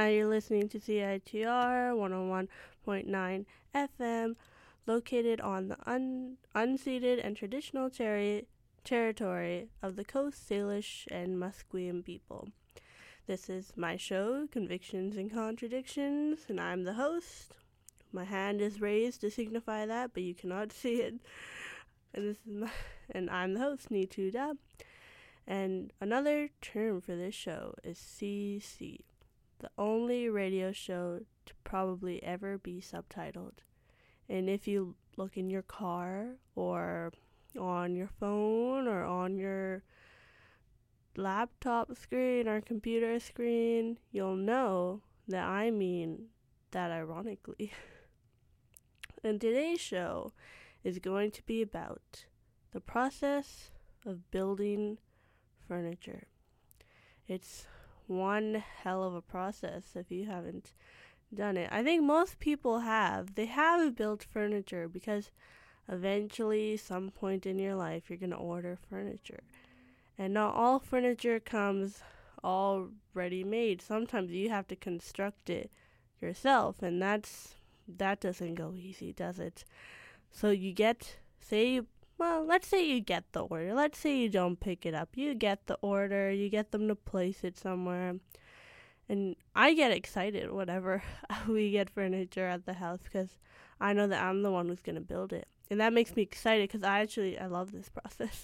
Hi, you're listening to CITR 101.9 FM, located on the unceded and traditional territory of the Coast Salish and Musqueam people. This is my show, Convictions and Contradictions, and I'm the host. My hand is raised to signify that, but you cannot see it. And I'm the host, Nituda. And another term for this show is CC. The only radio show to probably ever be subtitled. And if you look in your car or on your phone or on your laptop screen or computer screen, you'll know that I mean that ironically. And today's show is going to be about the process of building furniture. It's one hell of a process if you haven't done it. I think most people have. They have built furniture because eventually, some point in your life, you're going to order furniture. And not all furniture comes already made. Sometimes you have to construct it yourself, and that doesn't go easy, does it? So you get, let's say you get the order. Let's say you don't pick it up. You get the order. You get them to place it somewhere. And I get excited whenever we get furniture at the house because I know that I'm the one who's going to build it. And that makes me excited because I love this process.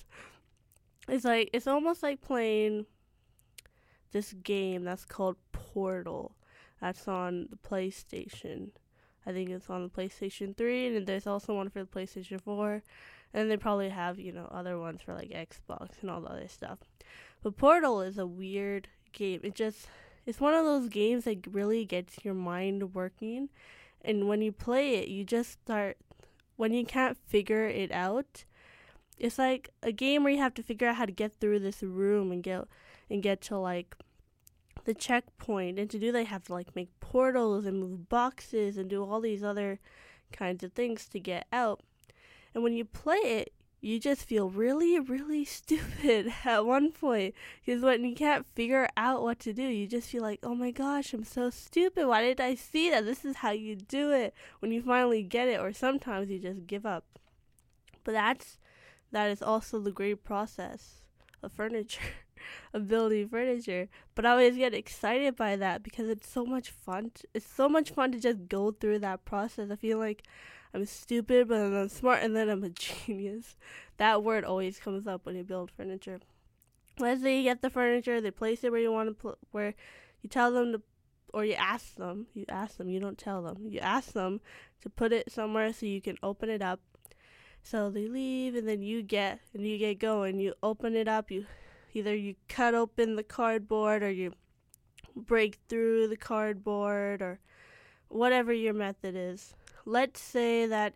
It's almost like playing this game that's called Portal. That's on the PlayStation. I think it's on the PlayStation 3, and there's also one for the PlayStation 4. And they probably have, other ones for like Xbox and all the other stuff. But Portal is a weird game. It's one of those games that really gets your mind working. And when you play it, you just start, when you can't figure it out, it's like a game where you have to figure out how to get through this room and get to like the checkpoint. And to do that, you have to like make portals and move boxes and do all these other kinds of things to get out. And when you play it, you just feel really, really stupid at one point. Because when you can't figure out what to do, you just feel like, oh my gosh, I'm so stupid. Why didn't I see that? This is how you do it when you finally get it. Or sometimes you just give up. But that is also the great process of furniture, of building furniture. But I always get excited by that because it's so much fun. It's so much fun to just go through that process. I feel like I'm stupid, but then I'm smart, and then I'm a genius. That word always comes up when you build furniture. Let's say you get the furniture, they place it where you want to where you tell them to, or you ask them, you don't tell them. You ask them to put it somewhere so you can open it up. So they leave, and then you get going. You open it up, you cut open the cardboard, or you break through the cardboard, or whatever your method is. Let's say that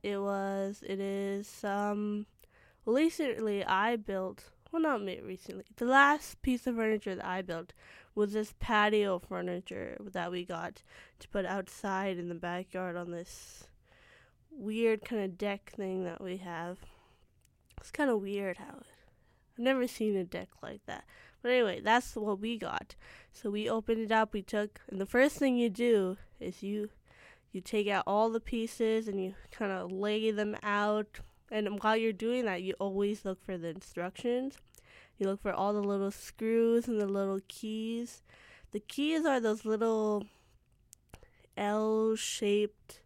the last piece of furniture that I built was this patio furniture that we got to put outside in the backyard on this weird kind of deck thing that we have. It's kind of weird I've never seen a deck like that. But anyway, that's what we got. So we opened it up, and the first thing you do is you take out all the pieces and you kind of lay them out. And while you're doing that, you always look for the instructions. You look for all the little screws and the little keys. The keys are those little L-shaped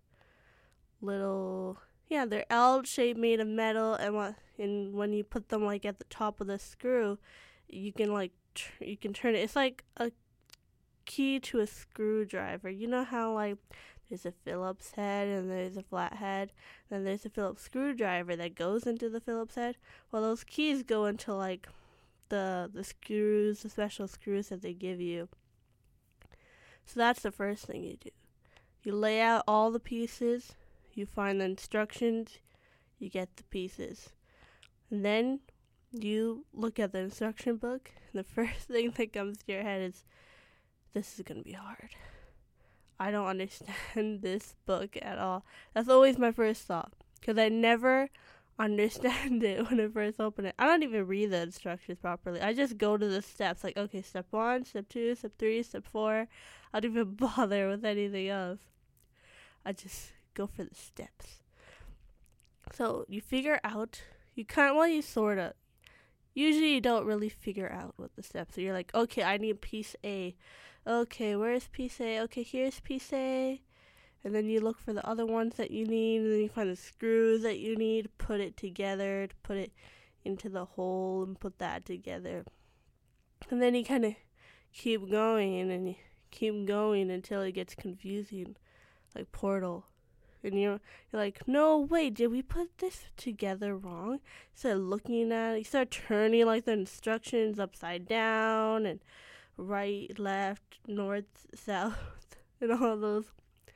they're L-shaped, made of metal. And when you put them like at the top of the screw, you can you can turn it. It's like a key to a screwdriver. You know how like there's a Phillips head and there's a flat head, then there's a Phillips screwdriver that goes into the Phillips head. Well, those keys go into like the screws, the special screws that they give you. So that's the first thing you do. You lay out all the pieces, you find the instructions, you get the pieces. And then you look at the instruction book, and the first thing that comes to your head is, this is going to be hard. I don't understand this book at all. That's always my first thought, because I never understand it when I first open it. I don't even read the instructions properly. I just go to the steps, like, okay, step 1, step 2, step 3, step 4. I don't even bother with anything else. I just go for the steps. So you figure out, you sort of, usually you don't really figure out what the steps are. You're like, okay, I need piece A. Okay, where's piece A? Okay, here's piece A. And then you look for the other ones that you need, and then you find the screws that you need, put it together, to put it into the hole and put that together. And then you kind of keep going, and you keep going until it gets confusing, like Portal. And you're like, no, wait, did we put this together wrong? You start looking at it, you start turning like the instructions upside down, and right, left, north, south, and all those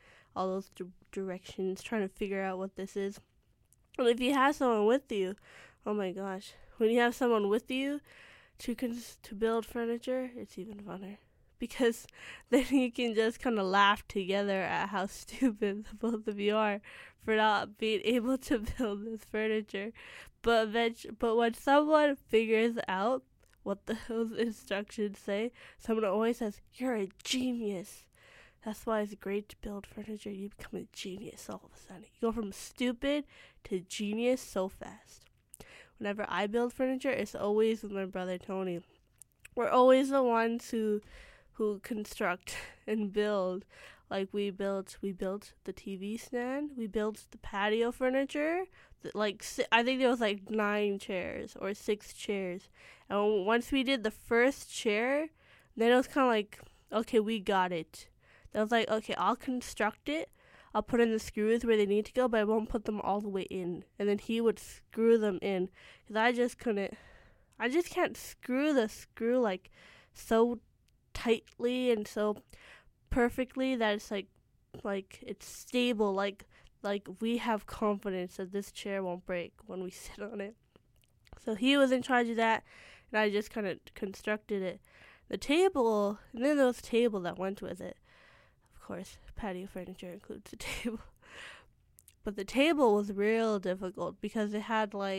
directions, trying to figure out what this is. And if you have someone with you, oh my gosh, when you have someone with you to build furniture, it's even funner, because then you can just kind of laugh together at how stupid the both of you are for not being able to build this furniture. But when someone figures out what those instructions say, someone always says, "You're a genius." That's why it's great to build furniture. You become a genius all of a sudden. You go from stupid to genius so fast. Whenever I build furniture, it's always with my brother Tony. We're always the ones who construct and build. Like we built the TV stand. We built the patio furniture. I think there was like 9 chairs or 6 chairs. And once we did the first chair, then it was kind of like, okay, we got it. I was like, okay, I'll construct it. I'll put in the screws where they need to go, but I won't put them all the way in. And then he would screw them in. Because I just can't screw the screw like so tightly and so perfectly that it's like it's stable. Like we have confidence that this chair won't break when we sit on it. So he was in charge of that, and I just kind of constructed it. The table, and then there was a table that went with it. Of course, patio furniture includes a table. But the table was real difficult because the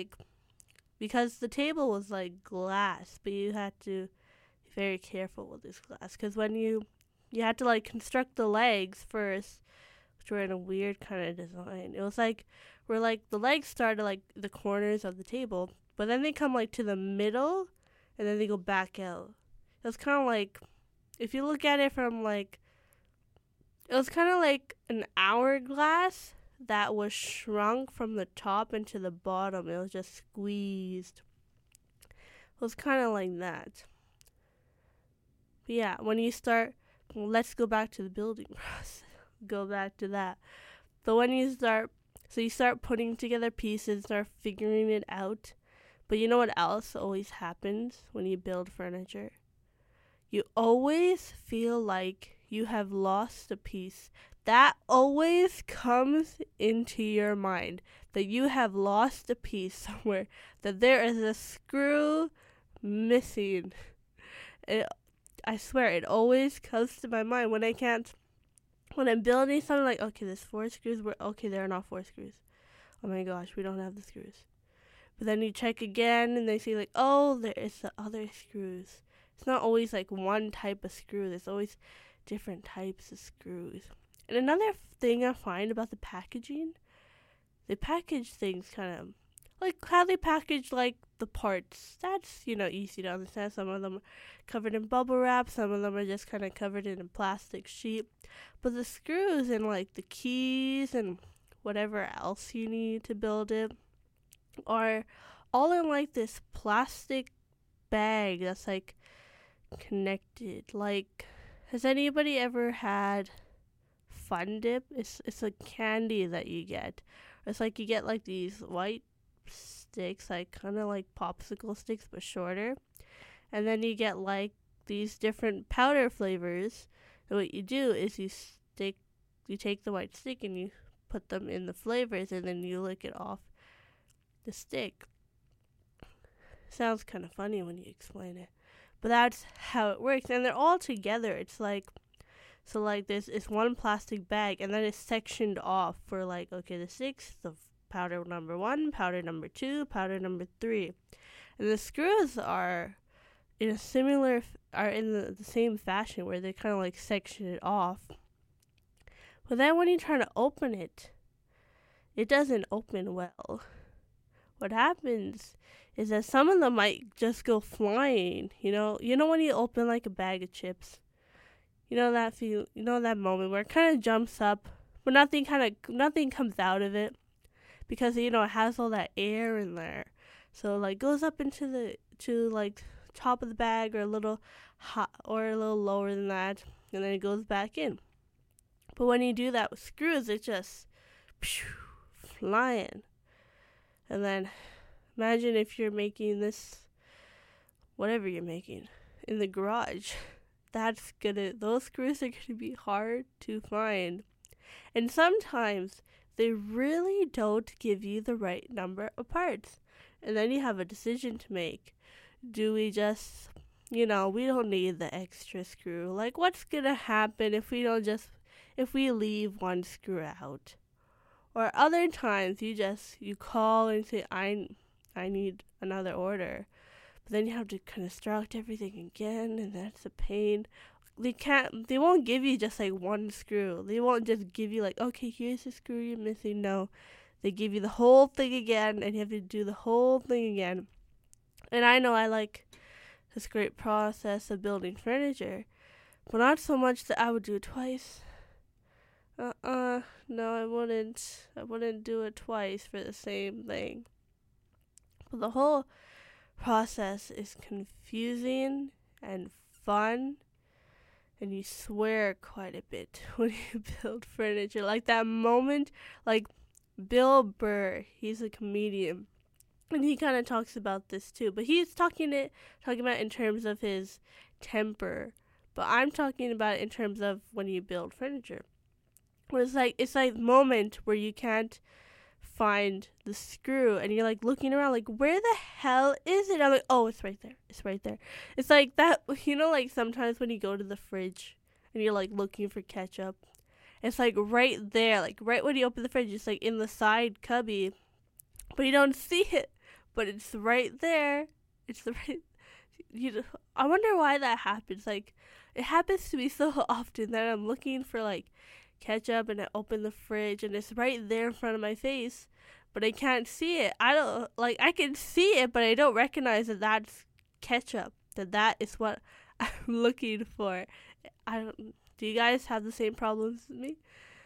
table was like glass, but you had to be very careful with this glass, because when you had to like construct the legs first, which were in a weird kind of design. It was like where like the legs started like the corners of the table, but then they come like to the middle, and then they go back out. It was kind of like, if you look at it from like, it was kind of like an hourglass that was shrunk from the top into the bottom. It was just squeezed. It was kind of like that. But yeah, when you start, let's go back to the building process. Go back to that. But when you start putting together pieces, start figuring it out. But you know what else always happens when you build furniture? You always feel like you have lost a piece. That always comes into your mind, that you have lost a piece somewhere, that there is a screw missing. I swear, it always comes to my mind when I'm building something, like, okay, there's 4 screws, okay, there are not 4 screws. Oh my gosh, we don't have the screws. But then you check again, and they say like, oh, there is the other screws. It's not always like one type of screw. There's always different types of screws. And another thing I find about the packaging, they package things kind of like how they package like the parts. That's, easy to understand. Some of them are covered in bubble wrap. Some of them are just kind of covered in a plastic sheet. But the screws and like the keys and whatever else you need to build it are all in like this plastic bag that's like connected. Like, has anybody ever had Fun Dip? It's a candy that you get. It's like you get like these white sticks, like kind of like popsicle sticks but shorter, and then you get like these different powder flavors. And what you do is you take the white stick and you put them in the flavors, and then you lick it off the stick. Sounds kind of funny when you explain it, but that's how it works. And they're all together. It's like, so like this is one plastic bag, and then it's sectioned off for like, okay, the sticks, the powder number 1, powder number 2, powder number 3. And the screws are in the same fashion where they kind of like section it off. But then when you try to open it, it doesn't open well. What happens is that some of them might just go flying. You know when you open like a bag of chips, that moment where it kind of jumps up, but nothing comes out of it because it has all that air in there. So like goes up into like top of the bag or a little hot or a little lower than that, and then it goes back in. But when you do that with screws, it just flying. And then imagine if you're making this, whatever you're making, in the garage. Those screws are gonna be hard to find. And sometimes they really don't give you the right number of parts. And then you have a decision to make. Do we just, we don't need the extra screw. Like, what's gonna happen if we leave one screw out? Or other times you call and say, I need another order. But then you have to construct everything again, and that's a pain. They won't give you just like one screw. They won't just give you like, okay, here's the screw you're missing. No, they give you the whole thing again, and you have to do the whole thing again. And I know I like this great process of building furniture, but not so much that I would do it twice. No, I wouldn't do it twice for the same thing. But the whole process is confusing and fun, and you swear quite a bit when you build furniture. Like that moment, like Bill Burr, he's a comedian, and he kind of talks about this too, but he's talking about in terms of his temper, but I'm talking about it in terms of when you build furniture. Where it's like moment where you can't find the screw, and you're like looking around like, where the hell is it? I'm like, oh, it's right there. It's like that, like sometimes when you go to the fridge and you're like looking for ketchup, it's like right there, like right when you open the fridge, it's like in the side cubby, but you don't see it, but it's right there. I wonder why that happens. Like, it happens to me so often that I'm looking for like ketchup, and I open the fridge and it's right there in front of my face, but I can't see it. I can see it, but I don't recognize that that's ketchup, that is what I'm looking for. Do you guys have the same problems as me?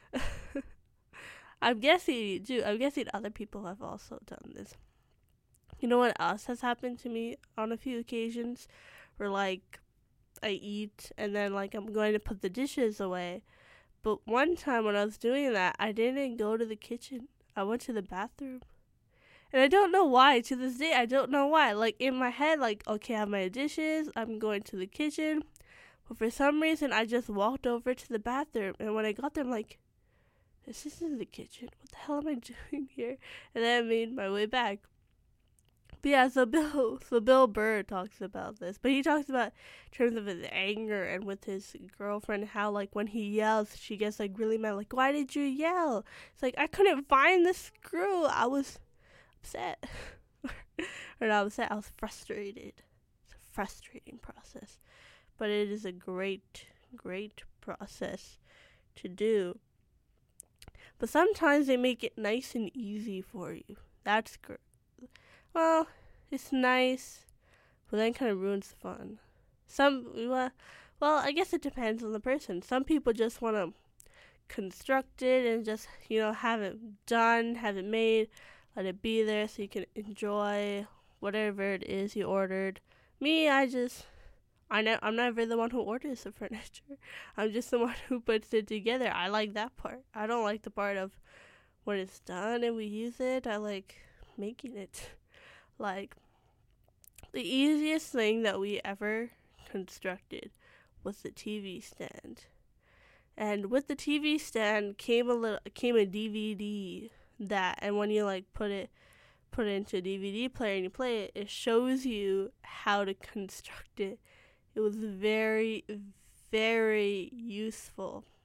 I'm guessing you do. I'm guessing other people have also done this. You know what else has happened to me on a few occasions where like I eat and then like I'm going to put the dishes away. But one time when I was doing that, I didn't go to the kitchen. I went to the bathroom. And I don't know why. To this day, I don't know why. Like, in my head, like, okay, I have my dishes. I'm going to the kitchen. But for some reason, I just walked over to the bathroom. And when I got there, I'm like, this isn't the kitchen. What the hell am I doing here? And then I made my way back. But yeah, so Bill Burr talks about this, but he talks about in terms of his anger and with his girlfriend, how like when he yells, she gets like really mad, like, why did you yell? It's like, I couldn't find the screw. I was upset. Or not upset, I was frustrated. It's a frustrating process, but it is a great process to do. But sometimes they make it nice and easy for you. That's great. Well, it's nice, but then kind of ruins the fun. Well, I guess it depends on the person. Some people just want to construct it and just, have it done, have it made, let it be there so you can enjoy whatever it is you ordered. Me, I'm never the one who orders the furniture. I'm just the one who puts it together. I like that part. I don't like the part of when it's done and we use it. I like making it. Like, the easiest thing that we ever constructed was the TV stand. And with the TV stand came a DVD and when you like put it into a DVD player and you play it, it shows you how to construct it. It was very, very useful.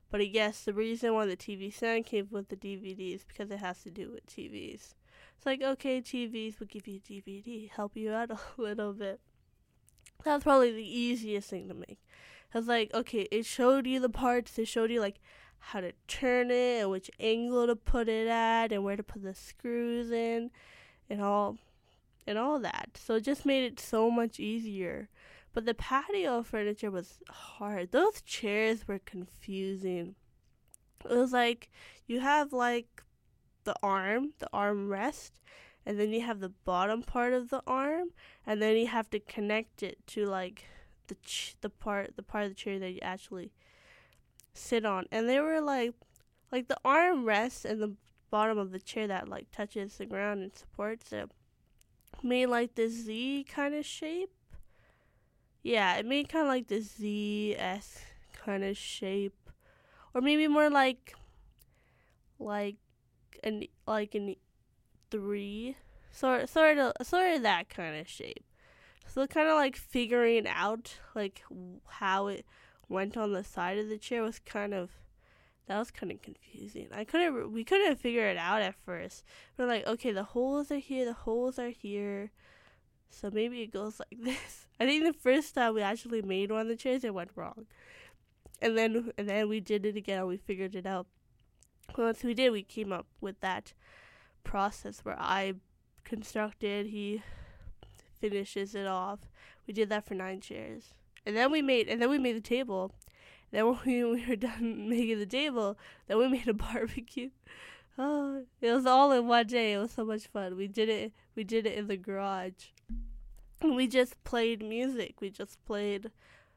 But I guess the reason why the TV stand came with the DVD is because it has to do with TVs. It's like, okay, TVs will give you a DVD, help you out a little bit. That's probably the easiest thing to make. It's like, okay, it showed you the parts, it showed you like how to turn it and which angle to put it at and where to put the screws in and all that. So it just made it so much easier. But the patio furniture was hard. Those chairs were confusing. It was like you have like the arm rest, and then you have the bottom part of the arm, and then you have to connect it to like the part of the chair that you actually sit on. And they were like the arm rests and the bottom of the chair that like touches the ground and supports it made like this Z kind of shape. Yeah, it made kind of like this Z-esque kind of shape, or maybe more like an 3, sort of that kind of shape. So kind of like figuring out like how it went on the side of the chair was kind of confusing. We couldn't figure it out at first. We're like, okay, the holes are here, so maybe it goes like this. I think the first time we actually made one of the chairs, it went wrong. And then we did it again and we figured it out. Once we did, we came up with that process where I constructed, he finishes it off. We did that for 9 chairs. And then we made the table. Then when we were done making the table, then we made a barbecue. Oh, it was all in one day. It was so much fun. We did it in the garage. And we just played music. We played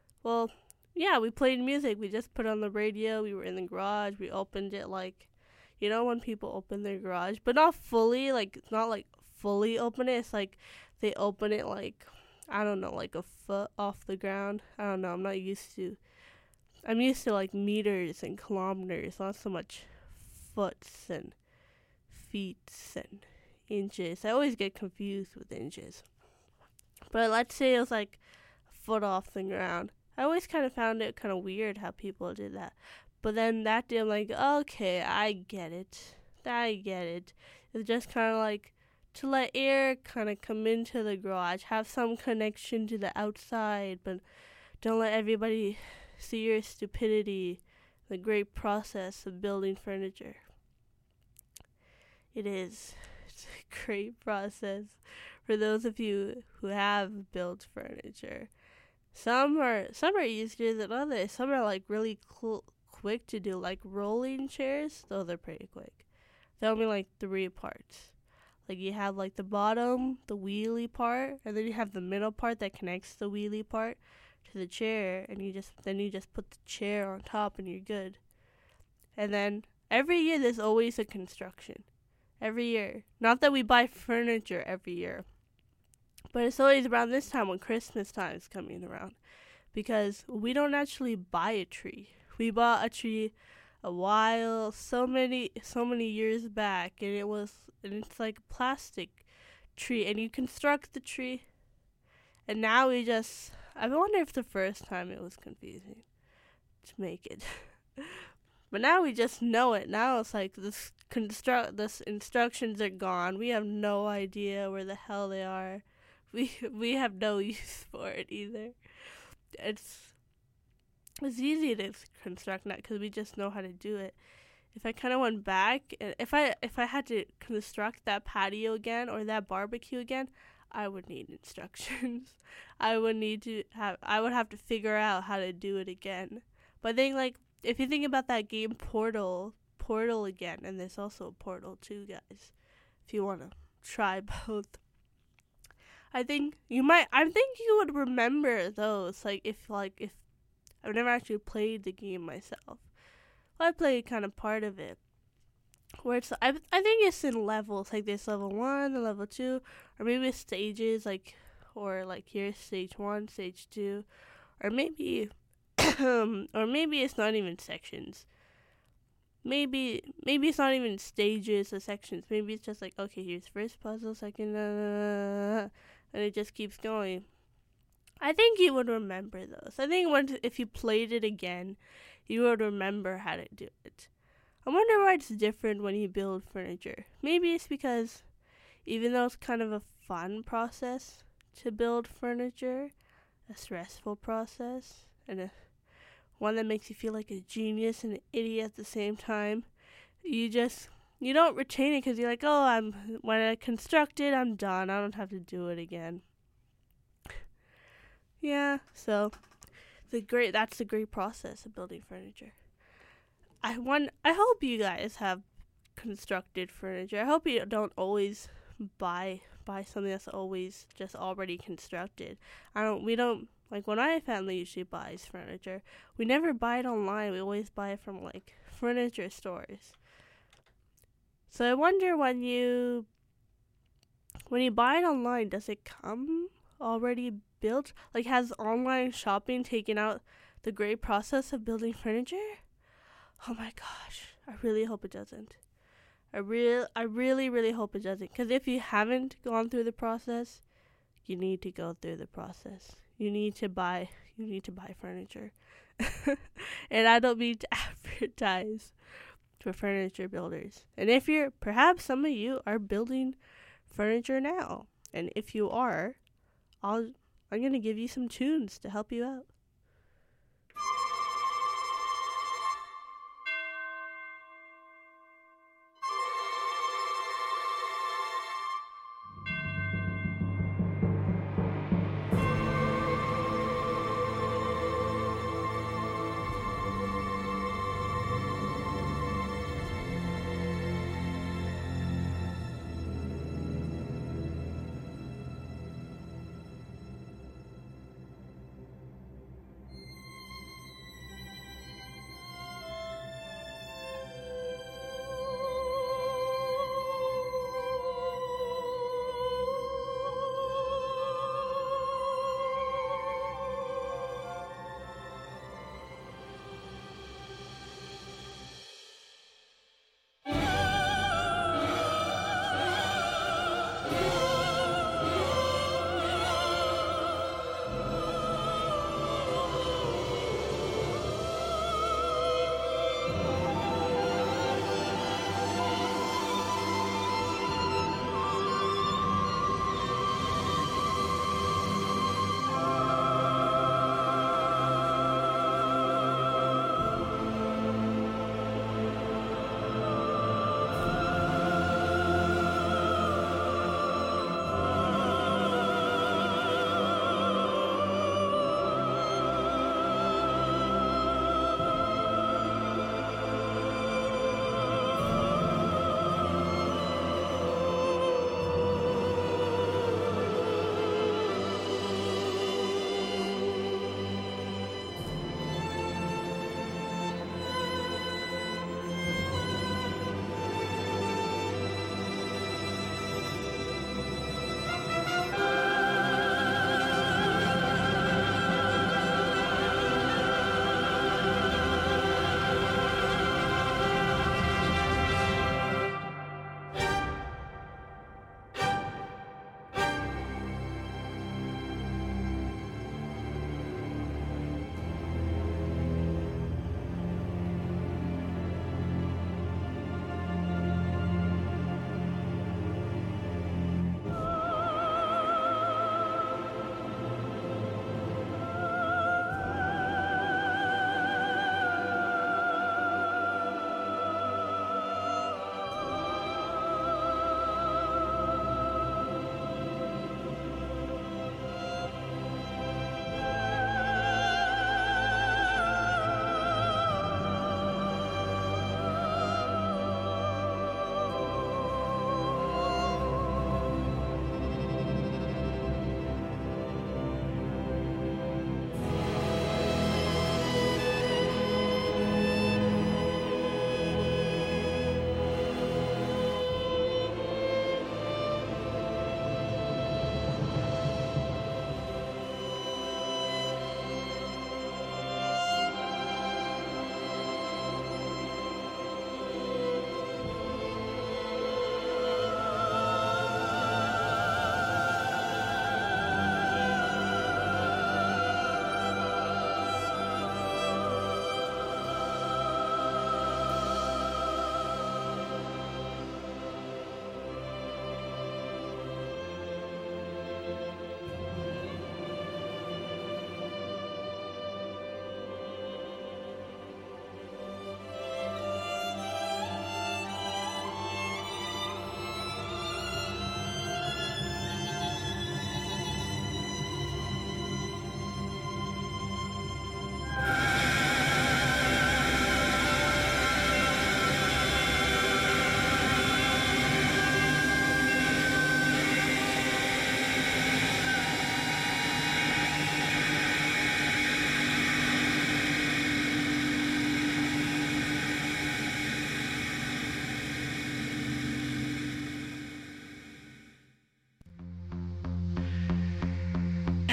music. We just put on the radio. We were in the garage. We opened it like, when people open their garage, but not fully, like, not like fully open it. It's like they open it like, I don't know, like a foot off the ground. I don't know. I'm used to like meters and kilometers, not so much foots and feet and inches. I always get confused with inches. But let's say it was like a foot off the ground. I always kind of found it kind of weird how people did that. But then that day I'm like, okay, I get it. It's just kind of like to let air kind of come into the garage, have some connection to the outside, but don't let everybody see your stupidity, the great process of building furniture. It's a great process for those of you who have built furniture. Some are easier than others. Some are like really quick to do, like rolling chairs. Those are pretty quick. They're only like 3 parts. Like you have like the bottom, the wheelie part, and then you have the middle part that connects the wheelie part to the chair, and you just put the chair on top and you're good. And then every year there's always a construction. Every year. Not that we buy furniture every year, but it's always around this time when Christmas time is coming around, because we don't actually buy a tree. We bought a tree so many years back, and it's like a plastic tree, and you construct the tree, and now I wonder if the first time it was confusing to make it. But now we just know it. Now it's like this instructions are gone. We have no idea where the hell they are. We have no use for it either. It's easy to construct now because we just know how to do it. If I kind of went back, if I had to construct that patio again or that barbecue again, I would need instructions. I would have to figure out how to do it again. But I think, like, if you think about that game Portal again, and there's also Portal 2, guys, if you want to try both. I think you would remember those, like if I've never actually played the game myself. Well, I played kind of part of it, where it's, I think it's in levels, like there's level 1 and level 2, or maybe it's stages, like, or like here's stage 1, stage 2, or maybe it's not even sections. Maybe it's not even stages or sections. Maybe it's just like, okay, here's first puzzle, second, and it just keeps going. I think you would remember those. I think if you played it again, you would remember how to do it. I wonder why it's different when you build furniture. Maybe it's because even though it's kind of a fun process to build furniture, a stressful process, and one that makes you feel like a genius and an idiot at the same time, you don't retain it because you're like, oh, when I construct it, I'm done. I don't have to do it again. Yeah, so that's the great process of building furniture. I hope you guys have constructed furniture. I hope you don't always buy something that's always just already constructed. We don't like when my family usually buys furniture. We never buy it online. We always buy it from like furniture stores. So I wonder when you buy it online, does it come already built? Like, has online shopping taken out the great process of building furniture? Oh my gosh, I really hope it doesn't. I really, really hope it doesn't. Because if you haven't gone through the process, you need to go through the process. You need to buy furniture. And I don't mean to advertise for furniture builders. And perhaps some of you are building furniture now. And if you are, I'm going to give you some tunes to help you out.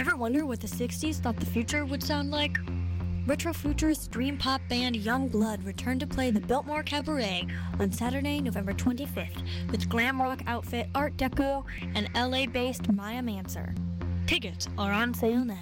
Ever wonder what the 60s thought the future would sound like? Retro-futurist dream pop band Young Blood returned to play the Biltmore Cabaret on Saturday, November 25th with glam rock outfit Art Deco and LA-based Maya Manser. Tickets are on sale now.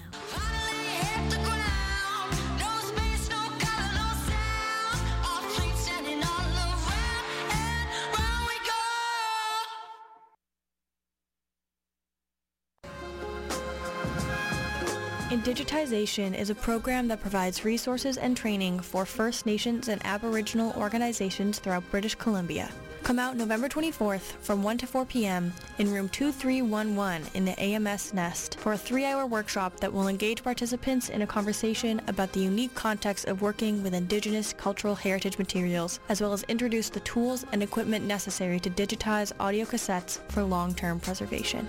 Indigitization is a program that provides resources and training for First Nations and Aboriginal organizations throughout British Columbia. Come out November 24th from 1 to 4 p.m. in room 2311 in the AMS Nest for a 3-hour workshop that will engage participants in a conversation about the unique context of working with Indigenous cultural heritage materials, as well as introduce the tools and equipment necessary to digitize audio cassettes for long-term preservation.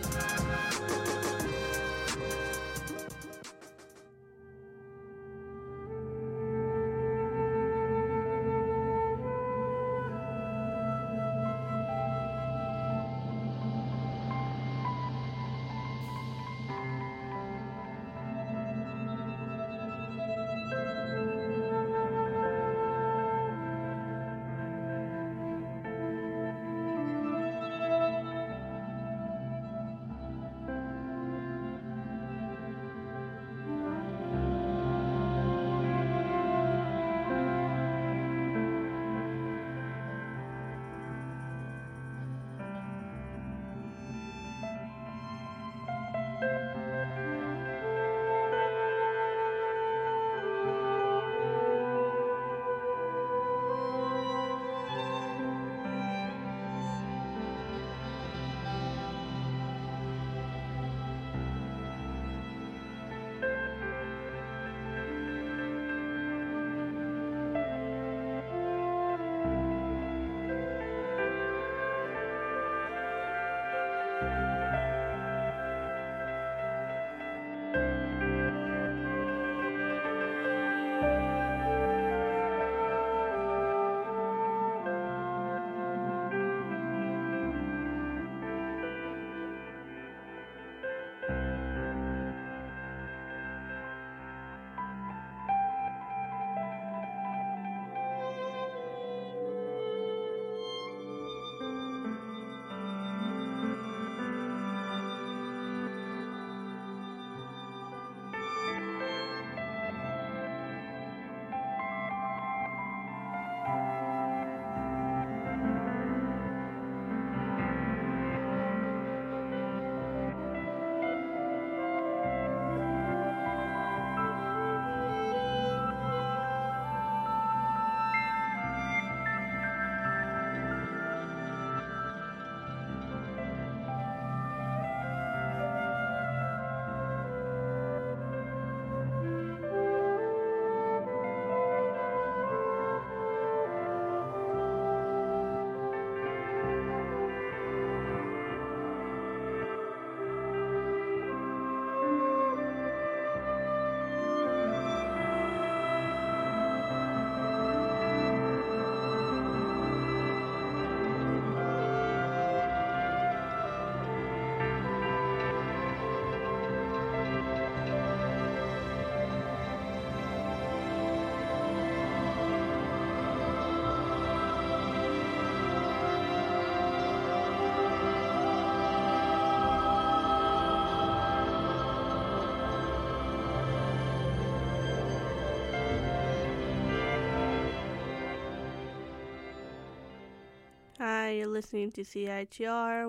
Hi, you're listening to CITR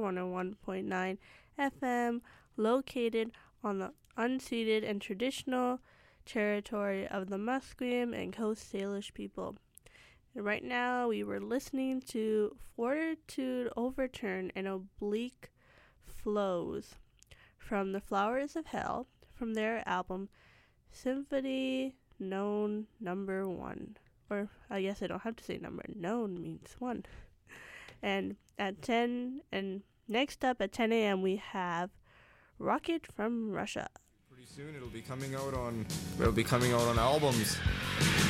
101.9 FM, located on the unceded and traditional territory of the Musqueam and Coast Salish people. And right now, we were listening to Fortitude Overturn and Oblique Flows from The Flowers of Hell from their album Symphony Known Number 1. Or I guess I don't have to say number. Known means 1. And next up at 10 a.m. we have Rocket from Russia. Pretty soon it'll be coming out on albums.